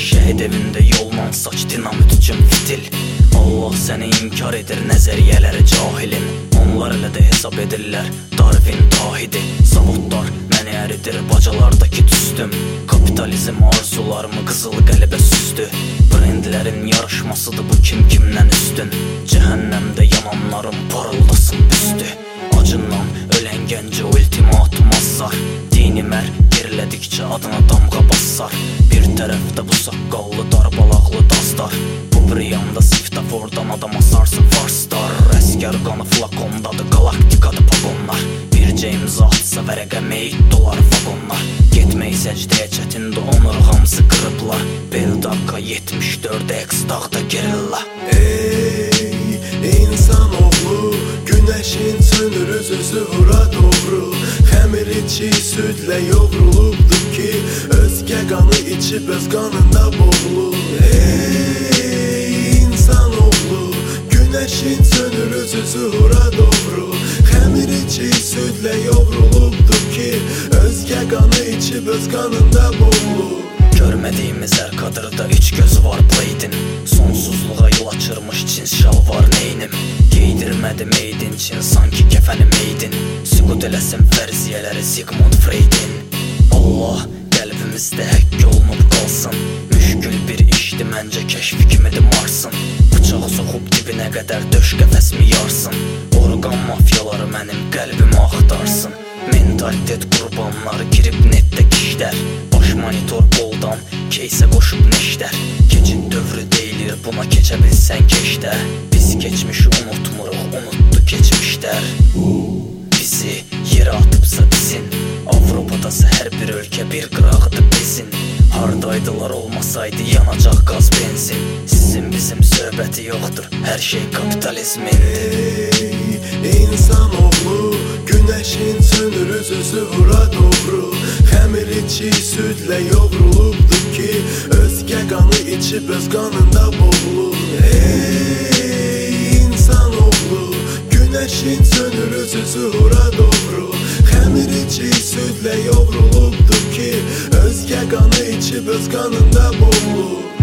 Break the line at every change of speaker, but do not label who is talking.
Şəhid evində yolla saç dinamit üçün fitil. Allah səni inkar edir nəzəriyyələri cahilin. Onlar elə də hesab edirlər Darwin tahidi. Zavodlar məni əridir bacalardakı tüstüm. Kapitalizm arzularımı qızıl qəlbə süzdü. Brendlərin yarışmasıdır bu kim kimdən üstün. Cəhənnəmdə yananların parıldasın büstü. Acından ölən gəncə ultimatum azar. Dini mər gerilədikcə adına damğa bassar. Bir tərəfdə bu saqqallı darbalaqlı dazdar. Bu bir yanda svetofordan adam asarsın farsdar. Əskər qanı flakondadır, galaktikadır pagonlar. Bir James atsa vərəqə meyit dolar vagonlar. Getmək səcdəyə çətindir, onur hamısı qırıblar. Beldaka 74 X dağda gerilla.
Ey insanoğlu, güneşin sönür özü vura doğru. Xəmir içi südlə yoğrulubdur ki, özgə qanı içib öz qanında boğulur. Ey insanoğlu, güneşin sönür özü vura doğru. Xəmir içi südlə yoğrulubdur ki, özgə qanı içib öz qanında boğulur.
Görmədiyimiz hər kadrda üç göz var Blade'in. Sonsuzluğa yol açırmış cins şalvar neynim. Giydirmədi meydin çin sanki kəfəni meydin. Süqut eləsin fərziyələri Sigmund Freud'in. Allah qəlbimizdə həkk olunub qalsın. Müşkül bir işdi məncə kəşfi kimidir Marsın. Bıçaq soxub dibinə qədər döş qəfəsimi yarsın. Orqan mafyaları mənim qəlbimi axtarsın. Mentalitet qurbanları girib netdə kişlər. Baş monitor boldan keysə qoşub neşlər. Keçid dövrü deyilir buna keçə bilsən keçdə. Biz keçmişi unutmuruq, unutdu keçmişlər. Bizi yerə atıbsa bizim Avropadası hər bir ölkə bir qırağıdır bezin. Hardaydılar olmasaydı yanacaq qaz benzin. Sizin bizim söhbəti yoxdur, hər şey kapitalizmindir.
Ey insanoğlu, güneşin sönür özü vura doğru. Xəmir içi südlə yoğrulubdur ki, özgə qanı içib öz qanında boğulur. Ey insanoğlu, güneşin sönür özü vura doğru. Xəmir içi südlə yoğrulubdur ki, özgə qanı içib öz qanında boğulur.